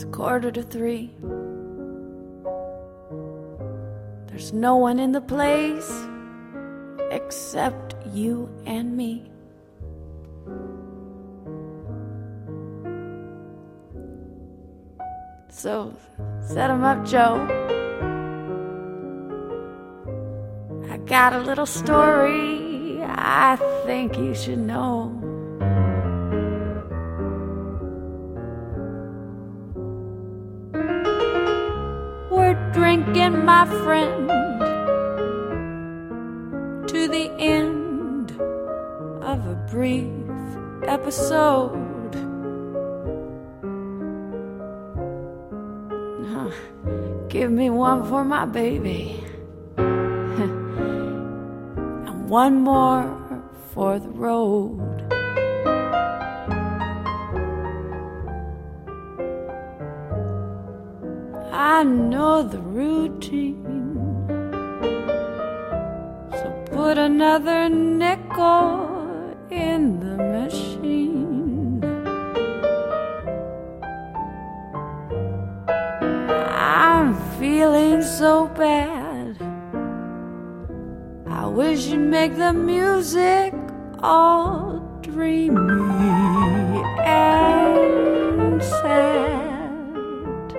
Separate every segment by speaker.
Speaker 1: 2:45. There's no one in the place except you and me. So set 'em up, Joe. I got a little story I think you should know. We're drinking, my friend, to the end of a brief episode. Give me one for my baby, and one more for the road. I know the routine, so put another nickel in the machine. I'm feeling so bad, I wish you'd make the music all dreamy and sad.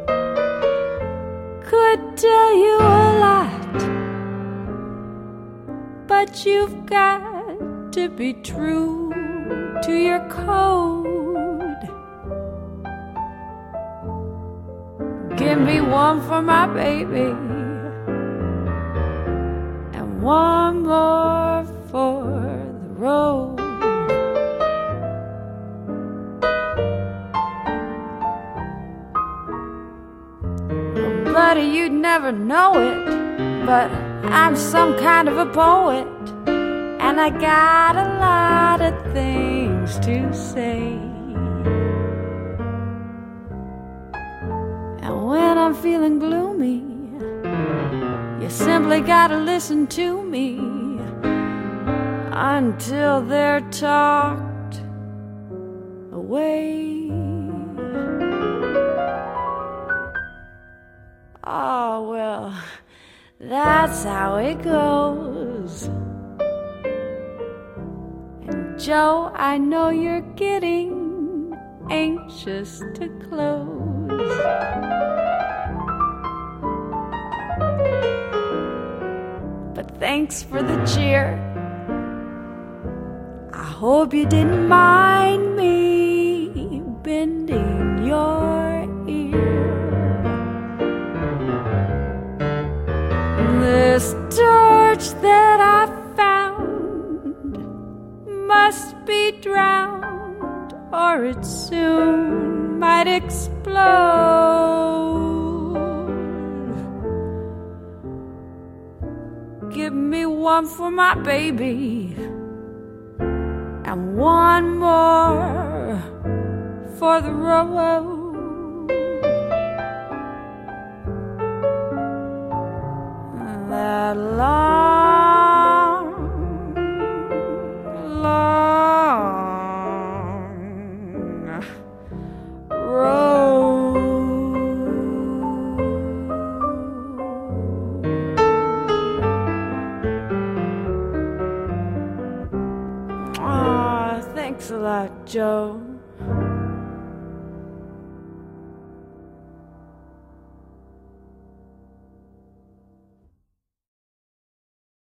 Speaker 1: Could tell you a lot, but you've got to be true to your code. Give me one for my baby, and one more for the road. Well, buddy, you'd never know it, but I'm some kind of a poet, and I got a lot of things to say. And when I'm feeling gloomy, you simply gotta listen to me until they're talked away. Oh, well, that's how it goes. And Joe, I know you're getting anxious to close. But thanks for the cheer. I hope you didn't mind me bending your ear. This torch that I found must be drowned, or it soon might explode. Give me one for my baby, and one more for the road. That long, long road. Oh, thanks a lot, Joe.